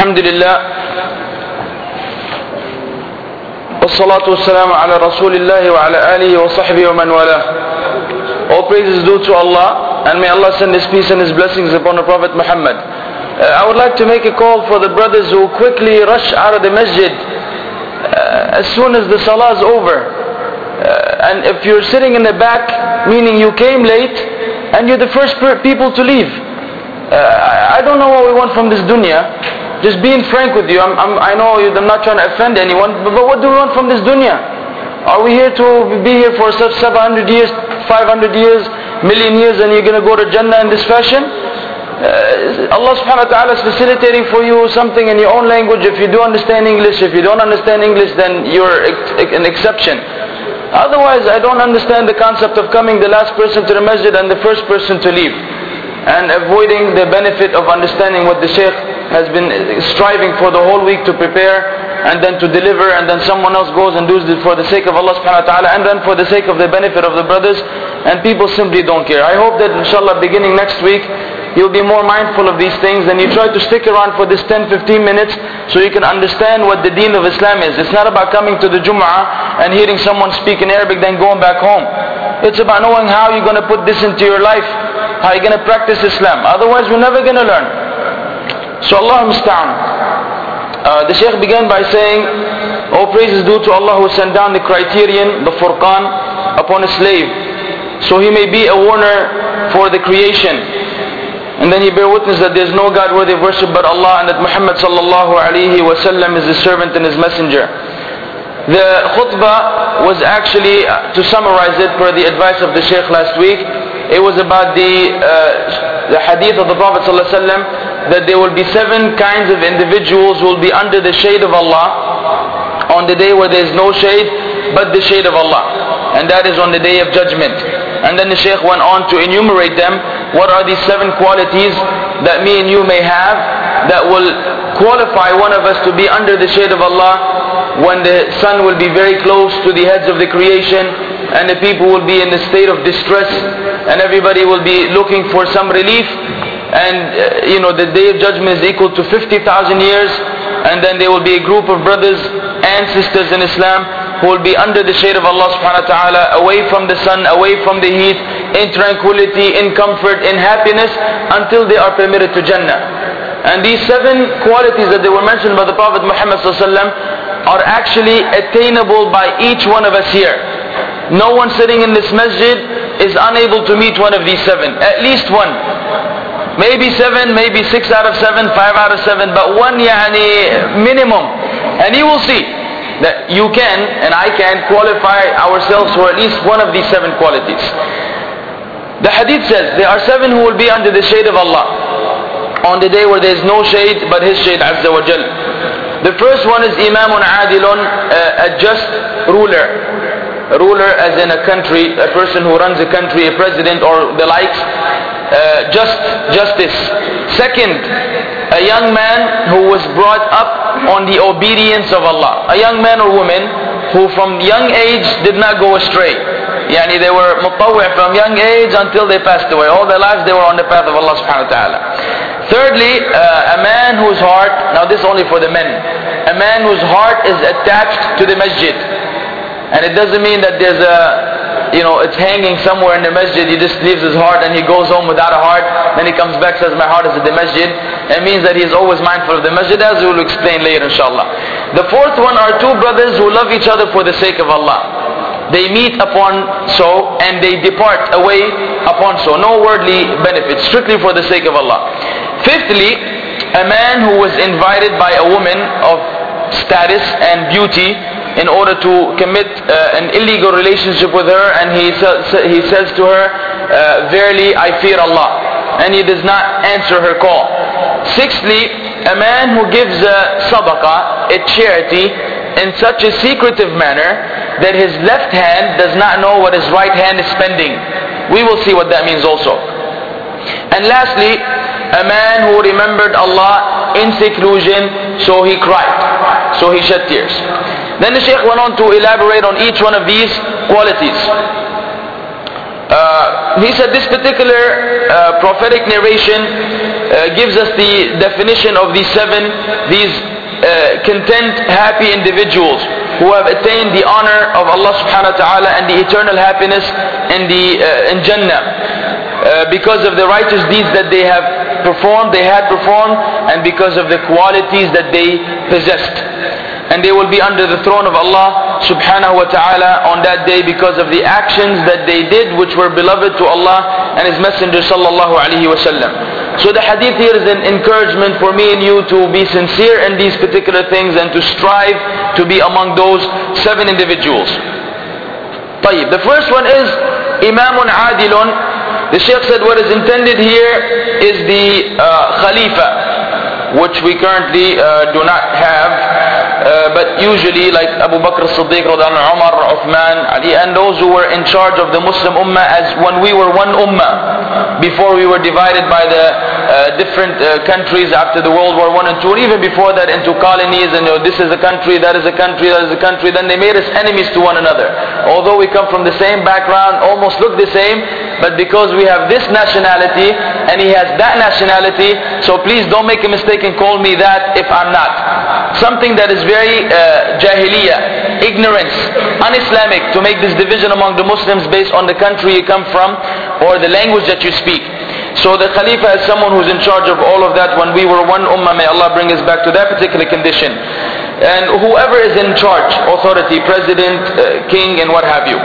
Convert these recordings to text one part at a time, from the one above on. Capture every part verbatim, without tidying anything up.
Alhamdulillah, wassalatu wassalamu ala rasulillahi wa ala alihi wa sahbihi wa man wala. All praise is due to Allah, and may Allah send His peace and His blessings upon the Prophet Muhammad. Uh, I would like to make a call for the brothers who quickly rush out of the masjid uh, as soon as the salah is over. Uh, and if you're sitting in the back, meaning you came late, and you're the first people to leave. Uh, I don't know what we want from this dunya. Just being frank with you, I'm, I'm, I know you, I'm not trying to offend anyone, but, but what do we want from this dunya? Are we here to be here for such seven hundred years, five hundred years, million years, and you're going to go to Jannah in this fashion? Uh, Allah subhanahu wa ta'ala is facilitating for you something in your own language. If you do understand English, if you don't understand English, then you're an exception. Otherwise, I don't understand the concept of coming the last person to the masjid and the first person to leave, and avoiding the benefit of understanding what the Shaykh has been striving for the whole week to prepare, and then to deliver, and then someone else goes and does it for the sake of Allah subhanahu wa ta'ala, and then for the sake of the benefit of the brothers, and people simply don't care. I hope that inshallah beginning next week you'll be more mindful of these things, and you try to stick around for this ten to fifteen minutes so you can understand what the deen of Islam is. It's not about coming to the Jum'ah and hearing someone speak in Arabic then going back home. It's about knowing how you're going to put this into your life, how you're going to practice Islam. Otherwise we're never going to learn. So Allah musta'an. Uh, the Shaykh began by saying, all praise is due to Allah who sent down the criterion, the Furqan, upon a slave, so he may be a warner for the creation. And then he bear witness that there is no God worthy of worship but Allah, and that Muhammad sallallahu alaihi wasallam is His servant and His messenger. The khutbah was actually, uh, to summarize it per the advice of the Shaykh last week, it was about the, uh, the hadith of the Prophet sallallahu alaihi wasallam, that there will be seven kinds of individuals who will be under the shade of Allah on the day where there is no shade but the shade of Allah, and that is on the day of judgment. And then the Shaykh went on to enumerate them. What are these seven qualities that me and you may have that will qualify one of us to be under the shade of Allah when the sun will be very close to the heads of the creation, and the people will be in a state of distress, and everybody will be looking for some relief, and uh, you know the day of judgment is equal to fifty thousand years, and then there will be a group of brothers and sisters in Islam who will be under the shade of Allah subhanahu wa ta'ala, away from the sun, away from the heat, in tranquility, in comfort, in happiness, until they are permitted to Jannah. And these seven qualities that they were mentioned by the Prophet Muhammad sallallahu alaihi wasallam are actually attainable by each one of us here. No one sitting in this masjid is unable to meet one of these seven. At least one. Maybe seven, maybe six out of seven, five out of seven, but one yani minimum. And you will see that you can and I can qualify ourselves for at least one of these seven qualities. The hadith says there are seven who will be under the shade of Allah on the day where there is no shade but His shade Azza wa Jal. The first one is Imamun Adilun, a just ruler. A ruler as in a country, a person who runs a country, a president or the likes. Uh, just justice. Second, a young man who was brought up on the obedience of Allah. A young man or woman who from young age did not go astray. Yani they were mutawwi' from young age until they passed away. All their lives they were on the path of Allah subhanahu wa ta'ala. Thirdly, uh, a man whose heart, now this only for the men, a man whose heart is attached to the masjid. And it doesn't mean that there's a, you know, it's hanging somewhere in the masjid, he just leaves his heart and he goes home without a heart, then he comes back says my heart is at the masjid. It means that he is always mindful of the masjid, as we will explain later inshallah. The fourth one are two brothers who love each other for the sake of Allah. They meet upon so and they depart away upon so. No worldly benefits, strictly for the sake of Allah. Fifthly, a man who was invited by a woman of status and beauty in order to commit uh, an illegal relationship with her, and he, sa- he says to her, uh, verily I fear Allah, and he does not answer her call. Sixthly, a man who gives a sadaqah, a charity, in such a secretive manner that his left hand does not know what his right hand is spending. We will see what that means also. And lastly, a man who remembered Allah in seclusion, so he cried, so he shed tears. Then the Shaykh went on to elaborate on each one of these qualities. Uh, he said this particular uh, prophetic narration uh, gives us the definition of these seven, these uh, content, happy individuals who have attained the honor of Allah subhanahu wa ta'ala and the eternal happiness in the uh, in Jannah uh, because of the righteous deeds that they have performed, they had performed, and because of the qualities that they possessed. And they will be under the throne of Allah subhanahu wa ta'ala on that day because of the actions that they did which were beloved to Allah and His Messenger sallallahu alaihi wasallam. So the hadith here is an encouragement for me and you to be sincere in these particular things and to strive to be among those seven individuals. طيب, the first one is Imamun Adilun. The Shaykh said what is intended here is the uh, Khalifa, which we currently uh, do not have. Uh, but usually like Abu Bakr as-Siddiq, Umar, Uthman, Ali, and those who were in charge of the Muslim Ummah as when we were one Ummah, before we were divided by the uh, different uh, countries after the World War One and Two, and even before that into colonies, and you know, this is a country, that is a country, that is a country, then they made us enemies to one another. Although we come from the same background, almost look the same, but because we have this nationality and he has that nationality, so please don't make a mistake and call me that if I'm not. Something that is very uh, jahiliyyah, ignorance, un-Islamic, to make this division among the Muslims based on the country you come from or the language that you speak. So the Khalifa is someone who's in charge of all of that. When we were one ummah, may Allah bring us back to that particular condition. And whoever is in charge, authority, president, uh, king, and what have you.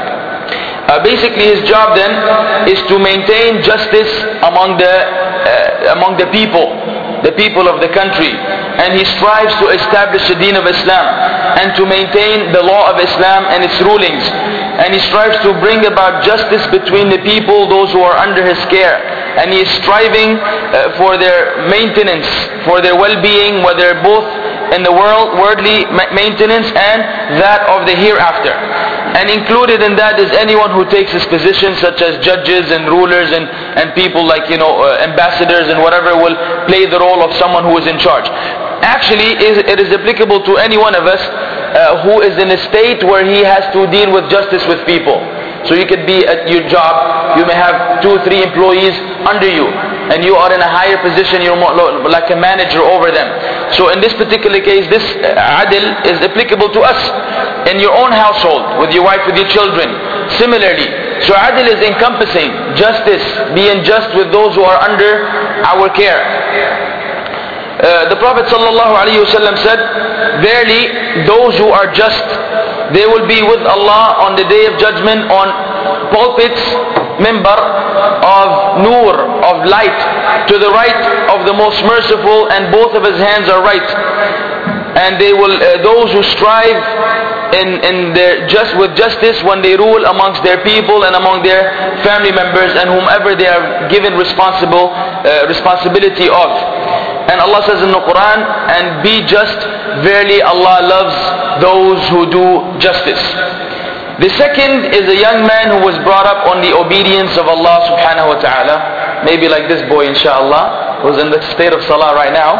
Uh, basically his job then is to maintain justice among the uh, among the people, the people of the country, and he strives to establish the deen of Islam and to maintain the law of Islam and its rulings, and he strives to bring about justice between the people, those who are under his care, and he is striving uh, for their maintenance, for their well-being, whether both in the world, worldly maintenance and that of the hereafter. And included in that is anyone who takes his position, such as judges and rulers and, and people like, you know, uh, ambassadors and whatever, will play the role of someone who is in charge. Actually, it is applicable to any one of us uh, who is in a state where he has to deal with justice with people. So you could be at your job, you may have two, three employees under you, and you are in a higher position, you're more like a manager over them. So in this particular case, this adil is applicable to us in your own household, with your wife, with your children. Similarly, so adil is encompassing justice, being just with those who are under our care. Uh, the Prophet ﷺ said, verily those who are just, they will be with Allah on the day of judgment on pulpits, mimbar of nur, of light, to the right of the most merciful, and both of his hands are right. And they will, uh, those who strive in, in their just with justice when they rule amongst their people and among their family members and whomever they are given responsible uh, responsibility of. And Allah says in the Quran, and be just, verily Allah loves those who do justice. The second is a young man who was brought up on the obedience of Allah subhanahu wa ta'ala. Maybe like this boy, inshallah, who's in the state of salah right now.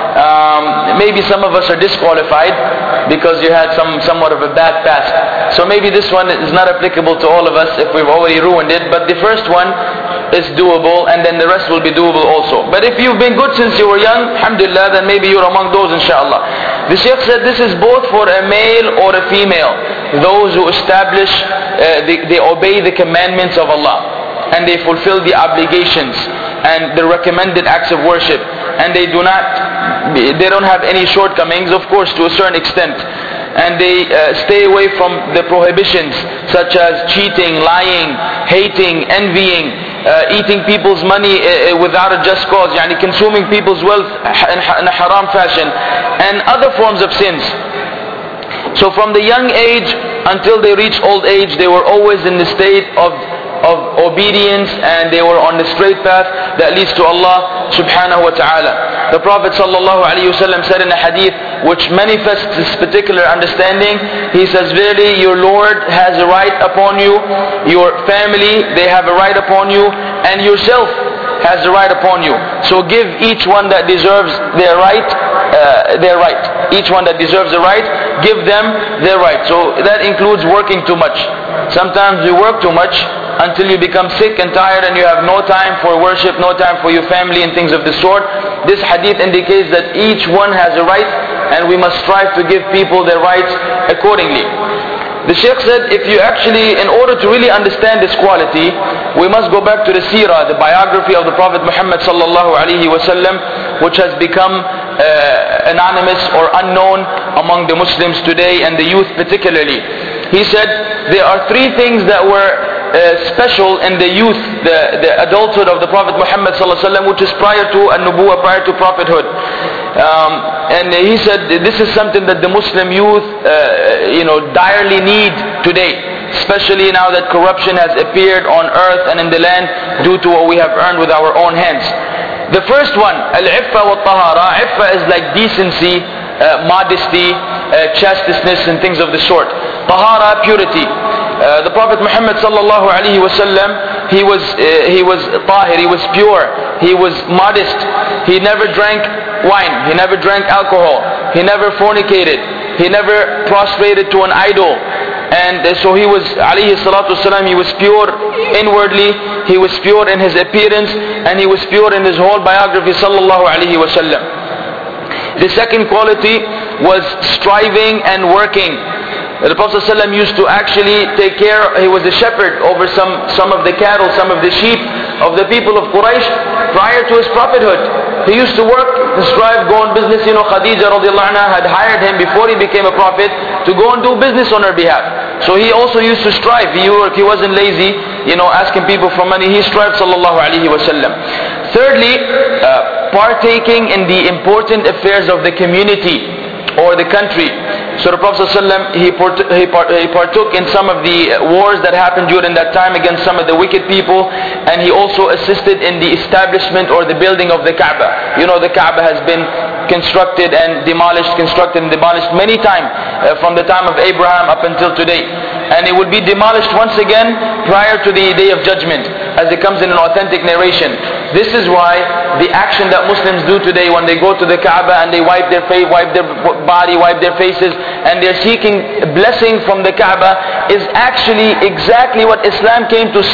Um, maybe some of us are disqualified because you had some somewhat of a bad past. So maybe this one is not applicable to all of us if we've already ruined it. But the first one is doable, and then the rest will be doable also. But if you've been good since you were young, alhamdulillah, then maybe you're among those, inshallah. The Shaykh said this is both for a male or a female. Those who establish, uh, they, they obey the commandments of Allah, and they fulfill the obligations and the recommended acts of worship, and they do not, they don't have any shortcomings, of course, to a certain extent. And they uh, stay away from the prohibitions such as cheating, lying, hating, envying, uh, eating people's money uh, without a just cause, yani consuming people's wealth in, in a haram fashion, and other forms of sins. So from the young age until they reach old age, they were always in the state of of obedience, and they were on the straight path that leads to Allah subhanahu wa ta'ala. The Prophet sallallahu alaihi wasallam said in a hadith which manifests this particular understanding, he says, verily your Lord has a right upon you, your family, they have a right upon you, and yourself has a right upon you. So give each one that deserves their right, uh, their right. Each one that deserves a right, give them their right. So that includes working too much. Sometimes we work too much, until you become sick and tired and you have no time for worship, no time for your family and things of the sort. This hadith indicates that each one has a right, and we must strive to give people their rights accordingly. The Shaykh said, if you actually, in order to really understand this quality, we must go back to the seerah, the biography of the Prophet Muhammad sallallahu alaihi wasallam, which has become uh, anonymous or unknown among the Muslims today, and the youth particularly. He said, there are three things that were uh, special in the youth, the, the adulthood of the Prophet Muhammad sallallahu alaihi wasallam, which is prior to an-nubuwah, prior to prophethood. Um, and he said this is something that the Muslim youth uh, you know direly need today, especially now that corruption has appeared on earth and in the land due to what we have earned with our own hands. The first one, al-iffa wa tahara. Iffa is like decency, uh, modesty, uh, chasteness and things of the sort. Tahara, purity. Uh, the Prophet Muhammad sallallahu alaihi wasallam, he was uh, he was tahir, he was pure, he was modest. He never drank wine, he never drank alcohol, he never fornicated, he never prostrated to an idol. And uh, so he was alayhi salatu wasalam, he was pure inwardly, he was pure in his appearance, and he was pure in his whole biography sallallahu alaihi wasallam. The second quality was striving and working. The Prophet ﷺ used to actually take care, he was a shepherd over some, some of the cattle, some of the sheep of the people of Quraysh prior to his prophethood. He used to work and strive, go on business. You know, Khadija radiallahu anha had hired him before he became a prophet to go and do business on her behalf. So he also used to strive. He worked, he wasn't lazy, you know, asking people for money. He strived sallallahu alaihi wasallam. Thirdly, uh, partaking in the important affairs of the community or the country. So the Prophet ﷺ, he, he, he partook in some of the wars that happened during that time against some of the wicked people, and he also assisted in the establishment or the building of the Kaaba. You know, the Kaaba has been constructed and demolished, constructed and demolished many times uh, from the time of Abraham up until today. And it will be demolished once again prior to the Day of Judgment, as it comes in an authentic narration. This is why the action that Muslims do today when they go to the Kaaba and they wipe their face, wipe their body, wipe their faces, and they're seeking blessing from the Kaaba is actually exactly what Islam came to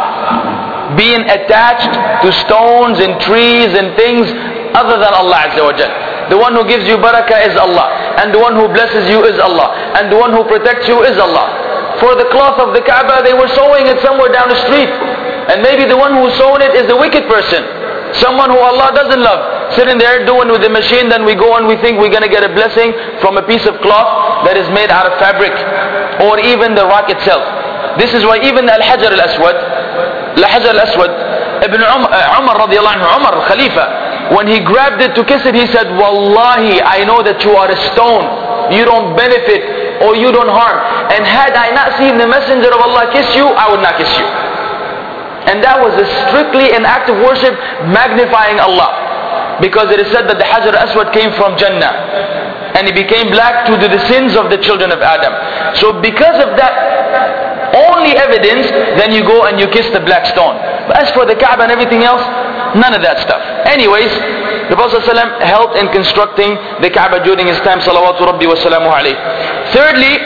stop. Being attached to stones and trees and things other than Allah Azza wa Jal. The one who gives you barakah is Allah, and the one who blesses you is Allah, and the one who protects you is Allah. For the cloth of the Kaaba, they were sewing it somewhere down the street, and maybe the one who sewn it is the wicked person, someone who Allah doesn't love, sitting there doing with the machine. Then we go and we think we're going to get a blessing from a piece of cloth that is made out of fabric, or even the rock itself. This is why even Al-Hajar Al-Aswad, Al-Hajar Al-Aswad, Ibn Umar, Umar radiallahu anhu, Umar, Khalifa, when he grabbed it to kiss it, he said, Wallahi, I know that you are a stone. You don't benefit or you don't harm. And had I not seen the Messenger of Allah kiss you, I would not kiss you. And that was a strictly an act of worship magnifying Allah. Because it is said that the Hajar Aswad came from Jannah, and it became black due to the sins of the children of Adam. So because of that only evidence, then you go and you kiss the black stone. But as for the Kaaba and everything else, none of that stuff. Anyways, the Prophet ﷺ helped in constructing the Kaaba during his time, salawatu rabbi wa salamu alayhi. Thirdly,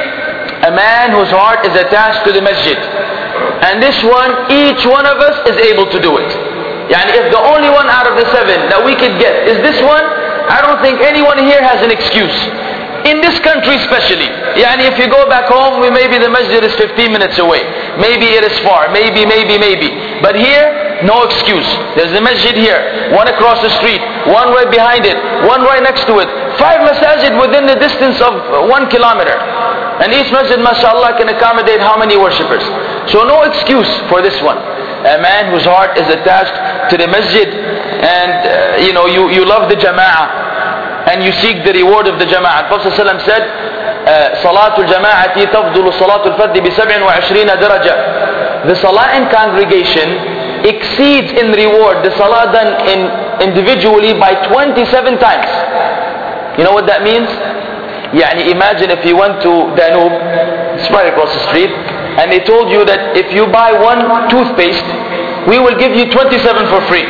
a man whose heart is attached to the masjid. And this one, each one of us is able to do it. Yani if the only one out of the seven that we could get is this one, I don't think anyone here has an excuse. In this country especially. Yani if you go back home, we maybe the masjid is fifteen minutes away. Maybe it is far. Maybe, maybe, maybe. But here, no excuse. There's a masjid here, one across the street, one right behind it, one right next to it. Five masajid within the distance of one kilometer. And each masjid, mashallah, can accommodate how many worshippers? So no excuse for this one. A man whose heart is attached to the masjid, and uh, you know, you, you love the jama'ah, and you seek the reward of the jama'ah. Prophet ﷺ said, Salatul jama'ati tafdulu salatul faddi bi sab'in wa ashrina daraja. The salah in congregation exceeds in reward the salah done in individually by twenty-seven times. You know what that means? Yani imagine if you went to Danube, it's right across the street, and they told you that if you buy one toothpaste, we will give you twenty-seven for free.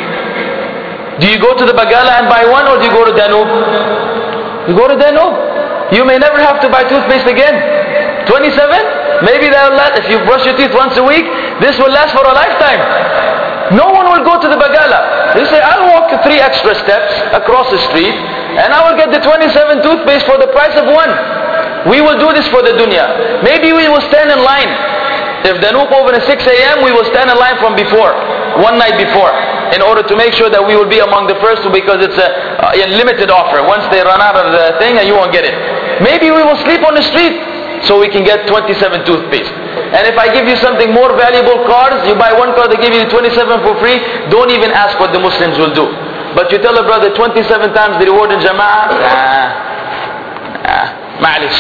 Do you go to the Bagala and buy one, or do you go to Danube? You go to Danube. You may never have to buy toothpaste again. twenty-seven? maybe that will last, if you brush your teeth once a week, this will last for a lifetime. No one will go to the bagala. They say, I'll walk three extra steps across the street and I will get the twenty-seven toothpaste for the price of one. We will do this for the dunya. Maybe we will stand in line. If the Noop open at six a m, we will stand in line from before, one night before, in order to make sure that we will be among the first, because it's a, a limited offer. Once they run out of the thing, you won't get it. Maybe we will sleep on the street so we can get twenty-seven toothpaste. And if I give you something more valuable, cars, you buy one car, they give you twenty-seven for free, don't even ask what the Muslims will do. But you tell a brother twenty-seven times the reward in Jama'ah, nah, nah, ma'alish.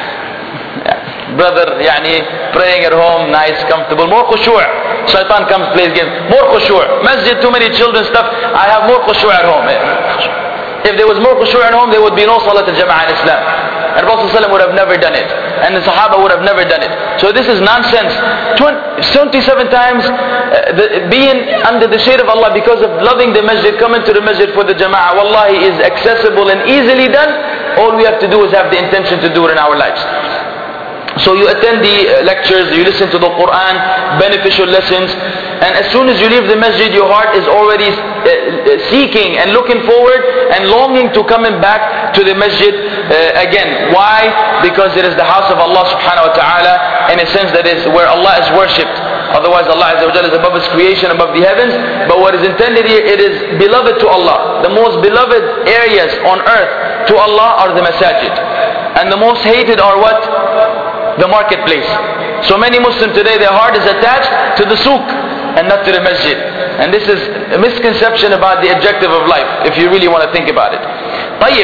Brother, yani, praying at home, nice, comfortable, more khushu'. Shaitan comes, plays games, more khushu'. Masjid, too many children, stuff, I have more khushu' at home. If there was more khushu' at home, there would be no salat al-jama'ah in Islam. And Prophet ﷺ would have never done it. And the Sahaba would have never done it. So this is nonsense. twenty-seven times uh, the, being under the shade of Allah because of loving the masjid, coming to the masjid for the jama'ah, wallahi, is accessible and easily done. All we have to do is have the intention to do it in our lives. So you attend the lectures, you listen to the Quran, beneficial lessons, and as soon as you leave the masjid, your heart is already seeking and looking forward and longing to coming back to the masjid uh, again. Why? Because it is the house of Allah subhanahu wa ta'ala, in a sense that is where Allah is worshipped. Otherwise Allah Azza wa Jalla is above His creation, above the heavens. But what is intended here, it is beloved to Allah. The most beloved areas on earth to Allah are the masajid. And the most hated are what? The marketplace. So many Muslims today, their heart is attached to the souk and not to the masjid. And this is a misconception about the objective of life, if you really want to think about it. Tayyib.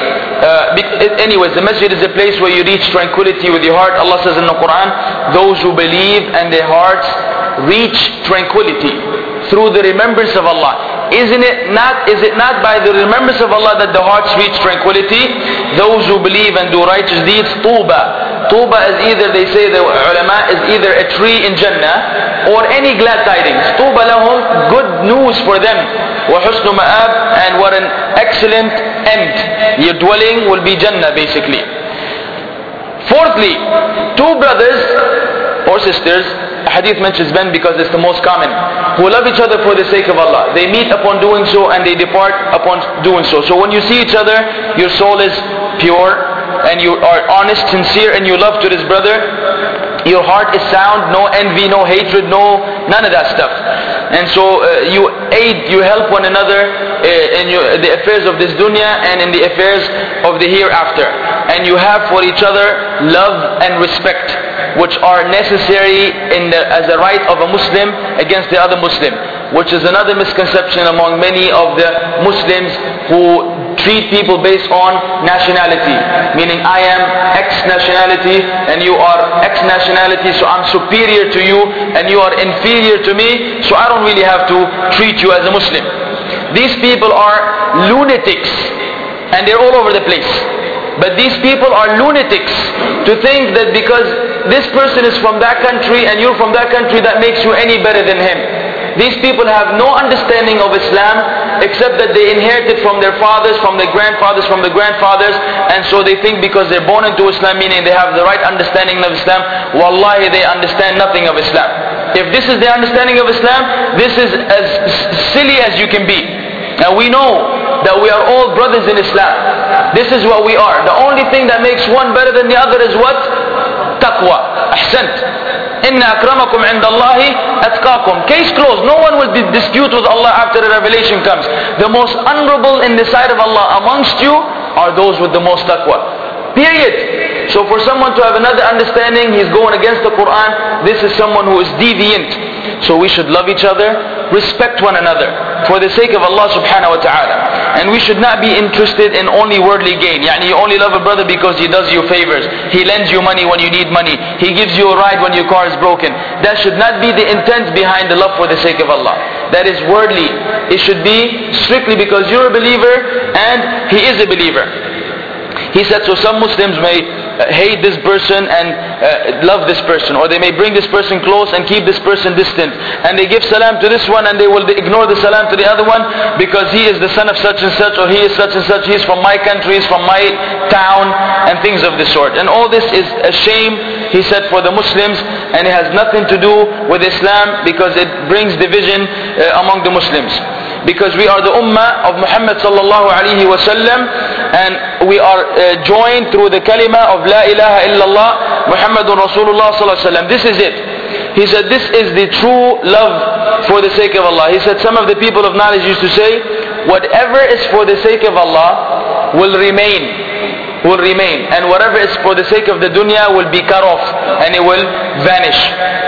Uh, anyways, the masjid is a place where you reach tranquility with your heart. Allah says in the Quran, those who believe and their hearts reach tranquility through the remembrance of Allah. Isn't it not, is it not by the remembrance of Allah that the hearts reach tranquility? Those who believe and do righteous deeds, tuba. Tuba is either, they say the ulama, is either a tree in Jannah or any glad tidings. Tuba lahum, good news for them. Wa husnu ma'ab, and what an excellent end. Your dwelling will be Jannah basically. Fourthly, two brothers or sisters, a hadith mentions men because it's the most common, who love each other for the sake of Allah. They meet upon doing so and they depart upon doing so. So when you see each other, your soul is pure and you are honest, sincere, and you love to this brother. Your heart is sound, no envy, no hatred, no none of that stuff. And so uh, you aid, you help one another uh, in your, the affairs of this dunya and in the affairs of the hereafter. And you have for each other love and respect, which are necessary in the, as a right of a Muslim against the other Muslim, which is another misconception among many of the Muslims who treat people based on nationality, meaning I am X nationality and you are X nationality, so I'm superior to you and you are inferior to me, so I don't really have to treat you as a Muslim. These people are lunatics and they're all over the place. But these people are lunatics to think that because this person is from that country and you're from that country, that makes you any better than him. These people have no understanding of Islam except that they inherited from their fathers, from their grandfathers, from their grandfathers, and so they think because they're born into Islam, meaning they have the right understanding of Islam. Wallahi, they understand nothing of Islam. If this is their understanding of Islam, this is as silly as you can be. Now we know that we are all brothers in Islam. This is what we are. The only thing that makes one better than the other is what? Taqwa. Ahsant. Inna akramakum indallahi atqakum. Case closed. No one will dispute with Allah after the revelation comes. The most honorable in the sight of Allah amongst you are those with the most taqwa. Period. So for someone to have another understanding, he's going against the Quran, this is someone who is deviant. So we should love each other, respect one another for the sake of Allah subhanahu wa ta'ala. And we should not be interested in only worldly gain. Yani you only love a brother because he does you favors. He lends you money when you need money. He gives you a ride when your car is broken. That should not be the intent behind the love for the sake of Allah. That is worldly. It should be strictly because you're a believer and he is a believer. He said, so some Muslims may hate this person and uh, love this person, or they may bring this person close and keep this person distant, and they give salam to this one and they will ignore the salam to the other one because he is the son of such and such, or he is such and such, he is from my country, he is from my town, and things of this sort. And all this is a shame he said, for the Muslims, and it has nothing to do with Islam because it brings division uh, among the Muslims. Because we are the ummah of Muhammad sallallahu alaihi wasallam, and we are uh, joined through the kalima of La ilaha illallah Muhammadun Rasulullah sallallahu alaihi wasallam. This is it. He said this is the true love for the sake of Allah. He said some of the people of knowledge used to say, whatever is for the sake of Allah will remain, will remain, and whatever is for the sake of the dunya will be cut off and it will vanish.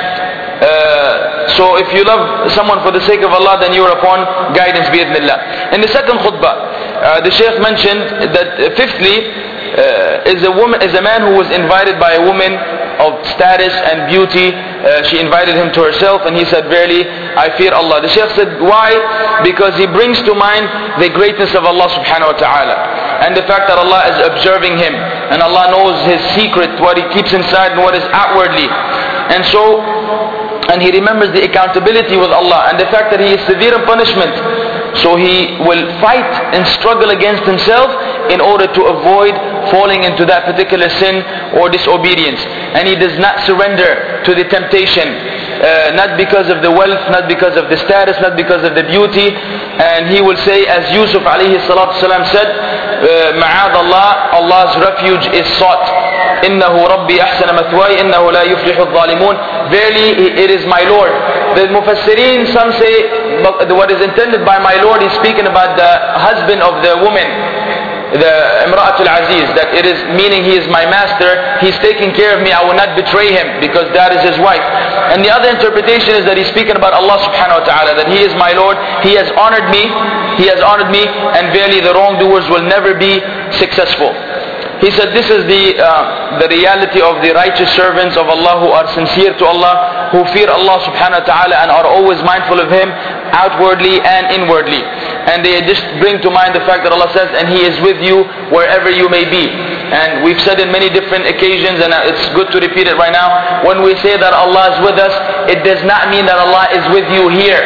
Uh, so if you love someone for the sake of Allah, then you are upon guidance bi'idhnillah. In the second khutbah, uh, the Shaykh mentioned that uh, fifthly uh, is a woman, is a man who was invited by a woman of status and beauty. Uh, she invited him to herself, and he said, verily I fear Allah. The Shaykh said, why? Because he brings to mind the greatness of Allah subhanahu wa ta'ala, and the fact that Allah is observing him, and Allah knows his secret, what he keeps inside and what is outwardly. And so, and he remembers the accountability with Allah and the fact that he is severe in punishment. So he will fight and struggle against himself in order to avoid falling into that particular sin or disobedience. And he does not surrender to the temptation, uh, not because of the wealth, not because of the status, not because of the beauty. And he will say, as Yusuf alayhi salatu salam said, Ma'ad Allah, Allah's refuge is sought. Innahu Rabbi ahsana mathwai, innahu la yuflihu al-zalimun. Verily, it is my Lord. The Mufassirin, some say, what is intended by my Lord, he's speaking about the husband of the woman, the Imra'atul Aziz, that it is meaning he is my master, he's taking care of me, I will not betray him because that is his wife. And the other interpretation is that he's speaking about Allah subhanahu wa ta'ala, that he is my Lord, he has honored me, he has honored me, and verily the wrongdoers will never be successful. He said this is the uh, the reality of the righteous servants of Allah who are sincere to Allah, who fear Allah subhanahu wa ta'ala and are always mindful of Him outwardly and inwardly. And they just bring to mind the fact that Allah says, and He is with you wherever you may be. And we've said in many different occasions, and it's good to repeat it right now, when we say that Allah is with us, it does not mean that Allah is with you here.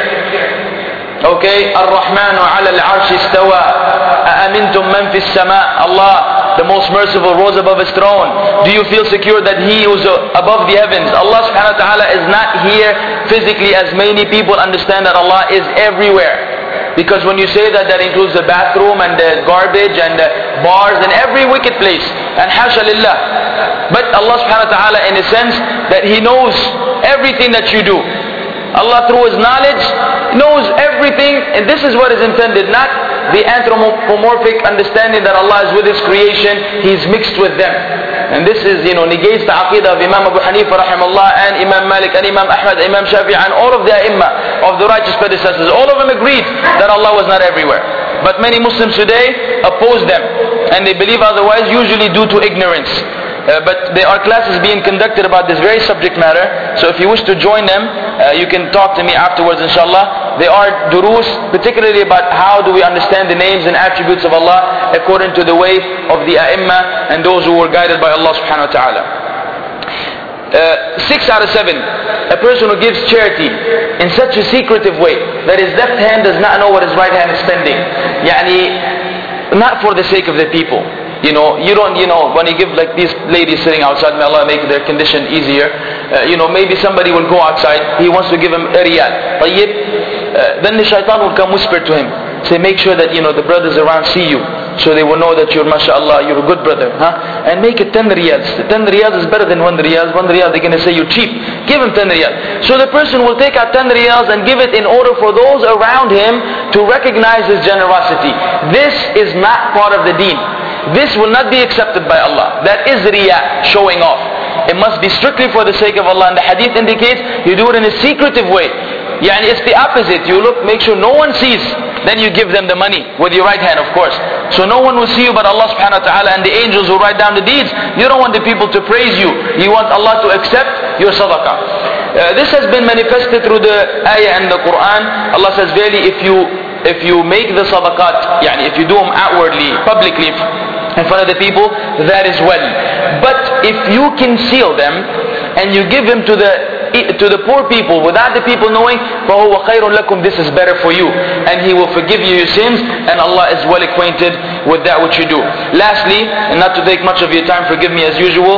Okay? Ar-Rahmanu ala al-arsh istawa, a'amintum man fi as-sama'. Allah, the most merciful, rose above his throne. Do you feel secure that he who is above the heavens? Allah subhanahu wa ta'ala is not here physically as many people understand that Allah is everywhere. Because when you say that, that includes the bathroom and the garbage and the bars and every wicked place. And hasha lillah. But Allah subhanahu wa ta'ala, in a sense that He knows everything that you do. Allah through His knowledge knows everything, and this is what is intended, not the anthropomorphic understanding that Allah is with His creation, He's mixed with them. And this is, you know, negates the aqidah of Imam Abu Hanifa rahimahullah and Imam Malik and Imam Ahmad, Imam Shafi'i and all of the ai*immah of the righteous predecessors. All of them agreed that Allah was not everywhere. But many Muslims today oppose them, and they believe otherwise, usually due to ignorance. Uh, but there are classes being conducted about this very subject matter, so if you wish to join them, uh, you can talk to me afterwards inshallah. There are durus, particularly about how do we understand the names and attributes of Allah according to the way of the ai*immah and those who were guided by Allah subhanahu wa ta'ala. Uh, six out of seven, a person who gives charity in such a secretive way that his left hand does not know what his right hand is spending. Yani, not for the sake of the people. You know, you don't, you know, when you give like these ladies sitting outside, may Allah make their condition easier. Uh, you know, maybe somebody will go outside, he wants to give him a riyal. Tayyib, uh, then the shaitan will come whisper to him, say, make sure that, you know, the brothers around see you, so they will know that you're, mashallah, you're a good brother, huh? And make it ten riyals. The ten riyals is better than one riyal. One riyal, they're going to say you're cheap. Give him ten riyals. So the person will take out ten riyals and give it in order for those around him to recognize his generosity. This is not part of the deen. This will not be accepted by Allah. That is riyah, showing off. It must be strictly for the sake of Allah. And the hadith indicates you do it in a secretive way. Yani it's the opposite. You look, make sure no one sees. Then you give them the money with your right hand, of course. So no one will see you but Allah subhanahu wa ta'ala and the angels who write down the deeds. You don't want the people to praise you. You want Allah to accept your sadaqah. Uh, this has been manifested through the ayah and the Quran. Allah says, verily, if you if you make the sadaqat, yani if you do them outwardly, publicly, in front of the people, that is well. But if you conceal them and you give them to the to the poor people without the people knowing, فَهُوَ خَيْرٌ لَكُمْ, this is better for you, and He will forgive you your sins, and Allah is well acquainted with that which you do. Lastly, and not to take much of your time, forgive me as usual,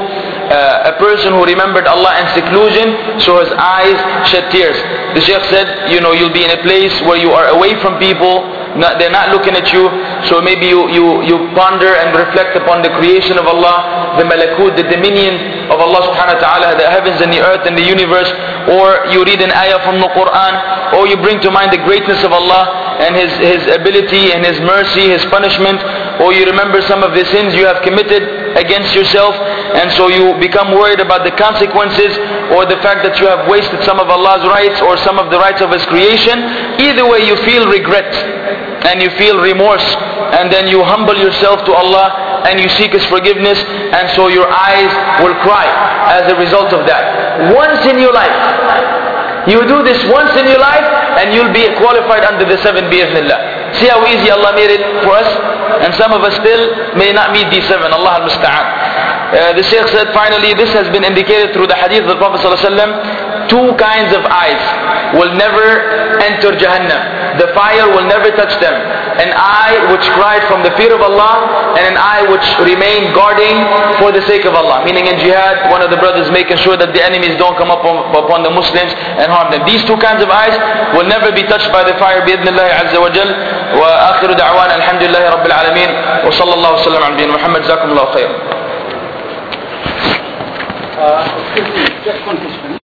uh, a person who remembered Allah in seclusion, so his eyes shed tears. The Shaykh said, you know, you'll be in a place where you are away from people, not, they're not looking at you, so maybe you, you, you ponder and reflect upon the creation of Allah, the malakut, the dominion of Allah subhanahu wa ta'ala, the heavens and the earth and the universe, or you read an ayah from the Quran, or you bring to mind the greatness of Allah and His, His ability and His mercy, His punishment, or you remember some of the sins you have committed against yourself, and so you become worried about the consequences, or the fact that you have wasted some of Allah's rights or some of the rights of His creation. Either way, you feel regret and you feel remorse, and then you humble yourself to Allah and you seek His forgiveness, and so your eyes will cry as a result of that. Once in your life, you do this once in your life, and you'll be qualified under the seven bi-idhnillah. See how easy Allah made it for us? And some of us still may not meet these seven. Allah al-Musta'an. Uh, the Shaykh said, finally, this has been indicated through the hadith of the Prophet ﷺ. Two kinds of eyes will never enter Jahannam. The fire will never touch them. An eye which cried from the fear of Allah, and an eye which remained guarding for the sake of Allah. Meaning in jihad, one of the brothers making sure that the enemies don't come up on, upon the Muslims and harm them. These two kinds of eyes will never be touched by the fire bi-idhnillahi azza wa jal. Wa akhiru da'wana alhamdulillahi rabbil alameen. Wa sallallahu wa sallam ala nabiyyina Muhammad. Jazakumullahu khair. Uh, excuse me, just one question.